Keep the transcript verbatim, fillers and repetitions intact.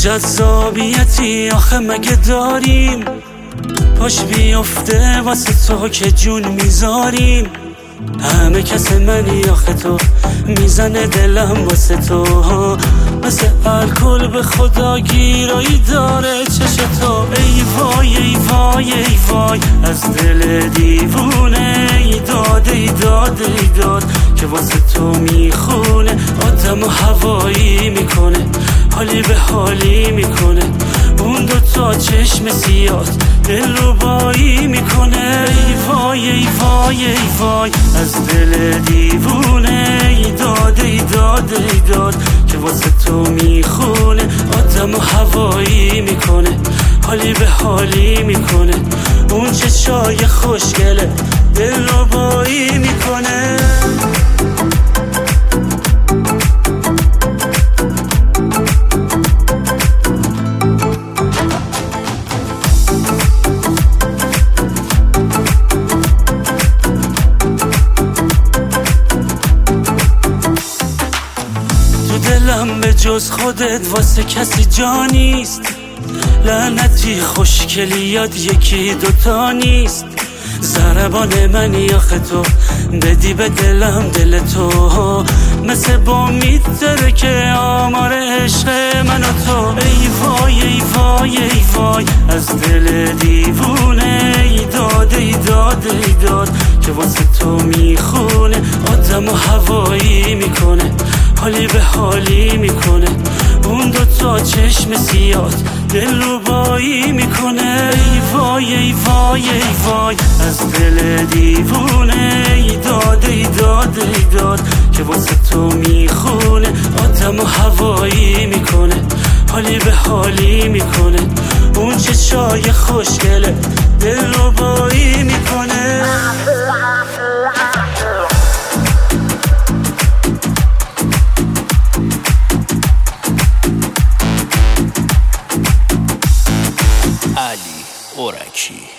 جذابیتی آخه مگه داریم؟ پاش بیفته واسه تو که جون میذاریم. همه کس منی آخه تو میزنه دلم واسه تو، مثل الکل به خدا گیرایی داره چش تو. ای وای ای وای ای وای از دل دیوونه، ای داد ای داد ای داد که واسه تو میخونه. آدم و هوایی میکنه، حالی به حالی میکنه. اون دو تا چشم سیاد دل رو بایی میکنه. ای وای ای وای ای وای از دل دیوونه، ای داد ای داد ای داد که واسه تو میخونه. آدم و هوایی میکنه، حالی به حالی میکنه. اون چشای خوشگله دل رو بایی میکنه. دلم به جز خودت واسه کسی جا نیست. لعنتی خوشگلیات یکی دوتا نیست. ضربان منی آخه تو بدی به دلم دل تو، مثل بامید داره که آمار عشق من و تو. ای وای ای وای ای وای از دل دیوونه، ای داد ای داد ای داد که واسه تو میخونه. آدم و هوایی میکنه، حالی به حالی میکنه. اون دو تا چشم سیاد دل رو بایی میکنه. ای وای ای وای ای وای از دل دیوونه، ای داد ای داد ای داد که واسه تو میخونه. آدم و هوایی میکنه، حالی به حالی میکنه. اون چشای خوشگله دل رو بایی میکنه. علی اورکی.